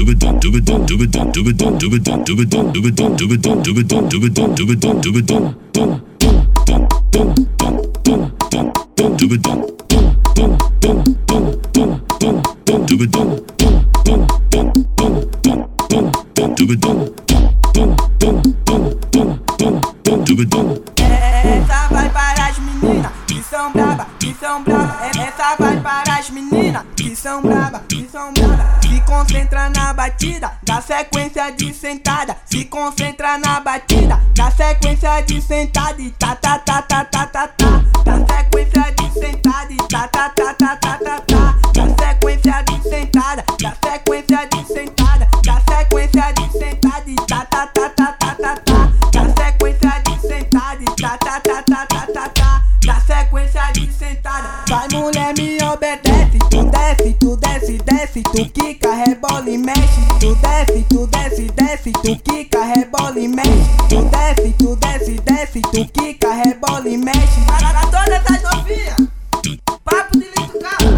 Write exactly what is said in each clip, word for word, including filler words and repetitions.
Essa vai para as meninas que são braba, que são braba. Essa vai para as meninas que são braba, que são braba. Se concentra na batida, dá sequência de sentada. Se concentra na batida, dá sequência de sentada e tá tá tá tá tá tá tá. Dá sequência de sentada e tá tá tá tá tá tá tá. Dá sequência de sentada, dá sequência de sentada, dá sequência de sentada e tá tá tá tá tá tá tá. Dá sequência de sentada e tá tá tá tá tá tá tá. Dá sequência de sentada. Vai mulher, me obedece. Tu desce, tu desce, desce. Tu quica, rebola e mexe. Tu desce, tu desce, desce. Tu quica, rebola e mexe. Tu desce, tu desce, desce. Tu quica, rebola e mexe. Para todas as novinhas. Papo de lindo carro.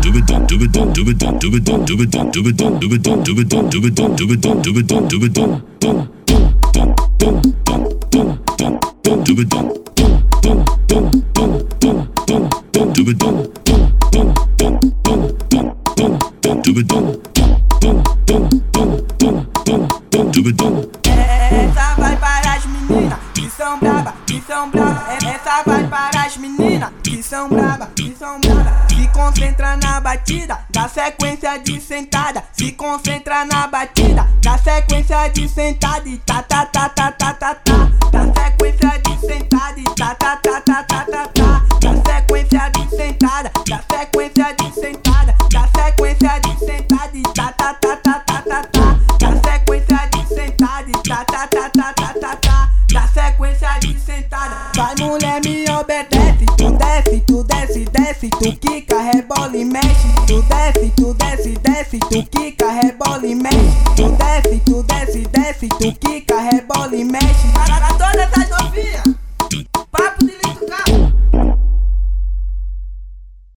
Essa vai para as meninas que são braba, que são braba. Essa vai para as meninas que são braba, que são braba. Se concentra na batida, dá sequência de sentada. Se concentra na batida, dá sequência de sentada e tá tá tá tá tá tá tá. Dá sequência de sentada e tá tá tá tá tá tá tá. Dá sequência de sentada, dá sequência de sentada, dá sequência de sentada e tá tá tá tá tá tá tá. Dá sequência de sentada e tá tá tá tá tá tá tá. Dá sequência de sentada. Vai mulher, me obedece. Tu desce, tu desce, desce. Tu quica, rebola e mexe. Tu desce, tu desce, desce. Tu quica, rebola e mexe. Tu desce, tu desce, desce. Tu quica